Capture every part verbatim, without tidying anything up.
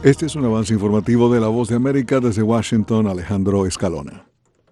Este es un avance informativo de La Voz de América desde Washington, Alejandro Escalona.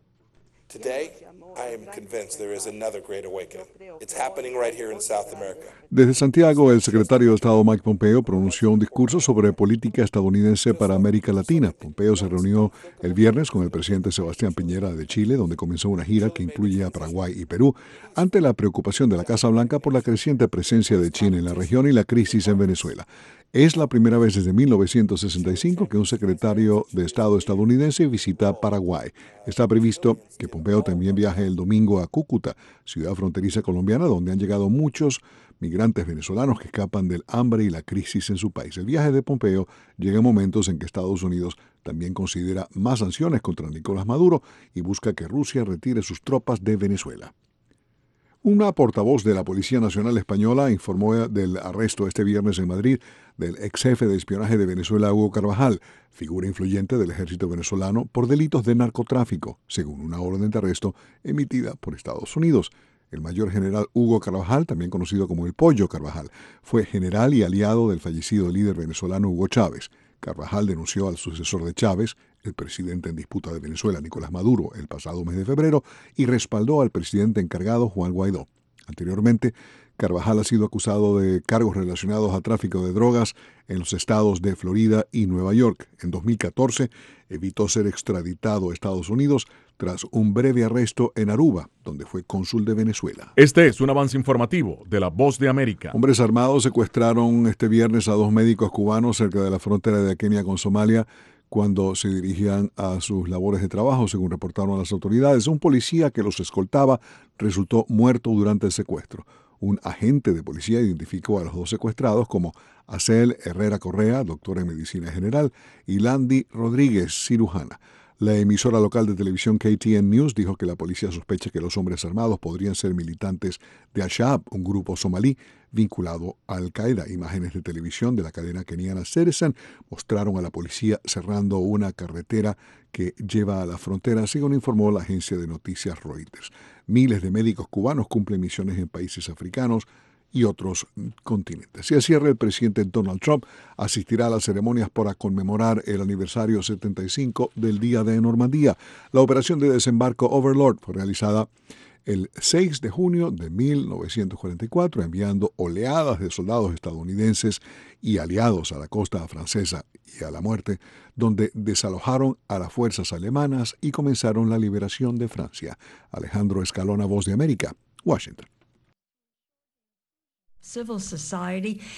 Today, I am convinced there is another great awakening. It's happening right here in South America. Desde Santiago, el secretario de Estado Mike Pompeo pronunció un discurso sobre política estadounidense para América Latina. Pompeo se reunió el viernes con el presidente Sebastián Piñera de Chile, donde comenzó una gira que incluye a Paraguay y Perú, ante la preocupación de la Casa Blanca por la creciente presencia de China en la región y la crisis en Venezuela. Es la primera vez desde mil novecientos sesenta y cinco que un secretario de Estado estadounidense visita Paraguay. Está previsto que Pompeo también viaje el domingo a Cúcuta, ciudad fronteriza colombiana, donde han llegado muchos migrantes venezolanos que escapan del hambre y la crisis en su país. El viaje de Pompeo llega en momentos en que Estados Unidos también considera más sanciones contra Nicolás Maduro y busca que Rusia retire sus tropas de Venezuela. Una portavoz de la Policía Nacional Española informó del arresto este viernes en Madrid del ex jefe de espionaje de Venezuela, Hugo Carvajal, figura influyente del ejército venezolano, por delitos de narcotráfico, según una orden de arresto emitida por Estados Unidos. El mayor general Hugo Carvajal, también conocido como el Pollo Carvajal, fue general y aliado del fallecido líder venezolano Hugo Chávez. Carvajal denunció al sucesor de Chávez, el presidente en disputa de Venezuela, Nicolás Maduro, el pasado mes de febrero, y respaldó al presidente encargado, Juan Guaidó. Anteriormente, Carvajal ha sido acusado de cargos relacionados a tráfico de drogas en los estados de Florida y Nueva York. En dos mil catorce, evitó ser extraditado a Estados Unidos tras un breve arresto en Aruba, donde fue cónsul de Venezuela. Este es un avance informativo de La Voz de América. Hombres armados secuestraron este viernes a dos médicos cubanos cerca de la frontera de Kenia con Somalia cuando se dirigían a sus labores de trabajo, según reportaron las autoridades. Un policía que los escoltaba resultó muerto durante el secuestro. Un agente de policía identificó a los dos secuestrados como Acel Herrera Correa, doctor en medicina general, y Landy Rodríguez, cirujana. La emisora local de televisión K T N News dijo que la policía sospecha que los hombres armados podrían ser militantes de Al-Shabaab, un grupo somalí vinculado a Al-Qaeda. Imágenes de televisión de la cadena keniana Citizen mostraron a la policía cerrando una carretera que lleva a la frontera, según informó la agencia de noticias Reuters. Miles de médicos cubanos cumplen misiones en países africanos y otros continentes. Y al cierre, el presidente Donald Trump asistirá a las ceremonias para conmemorar el aniversario setenta y cinco del Día de Normandía. La operación de desembarco Overlord fue realizada el seis de junio de mil novecientos cuarenta y cuatro, enviando oleadas de soldados estadounidenses y aliados a la costa francesa y a la muerte, donde desalojaron a las fuerzas alemanas y comenzaron la liberación de Francia. Alejandro Escalona, Voz de América, Washington. Civil society